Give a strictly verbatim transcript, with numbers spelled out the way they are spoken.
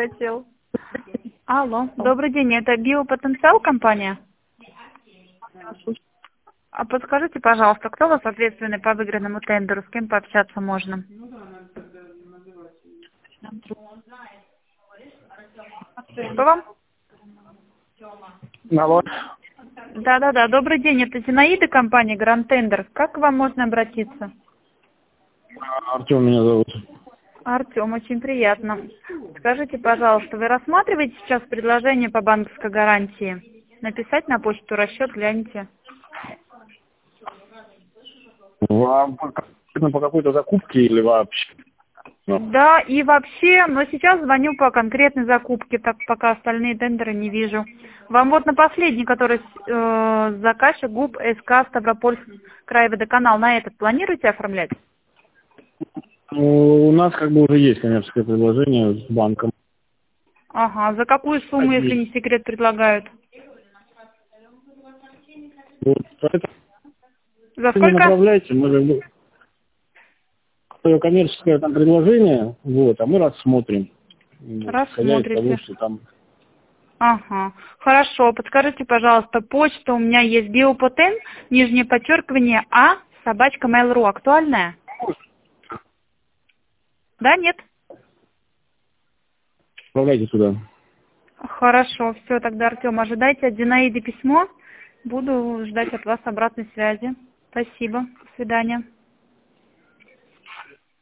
хотел. Алло, добрый день, это Биопотенциал компания? А подскажите, пожалуйста, кто у вас ответственный по выигранному тендеру, с кем пообщаться можно? Что вам? Алло. Да-да-да, добрый день, это Зинаида, компания Гранд Тендер. Как к вам можно обратиться? Артем меня зовут. Артем, очень приятно. Скажите, пожалуйста, вы рассматриваете сейчас предложение по банковской гарантии? Написать на почту расчет, гляньте. Вам по, по какой-то закупке или вообще? Ну, Да, и вообще, но сейчас звоню по конкретной закупке, так пока остальные тендеры не вижу. Вам вот на последний, который э, заказчик ГУП СК Ставропольск краеводоканал, на этот планируете оформлять? ну, у нас как бы уже есть коммерческое предложение с банком. Ага, за какую сумму, если не секрет, предлагают? Вот, поэтому За вы мне сколько? направляете, мы как бы свое коммерческое там предложение, вот, а мы рассмотрим. Вот, исходя из того, Рассмотрите. что там. Ага, хорошо. Подскажите, пожалуйста, почта у меня есть биопотен, нижнее подчеркивание, а, собачка mail.ru. Актуальная? Да, нет? Отправляйте сюда. Хорошо, все, тогда, Артем, ожидайте от Зинаиды письмо. Буду ждать от вас обратной связи. Спасибо. До свидания.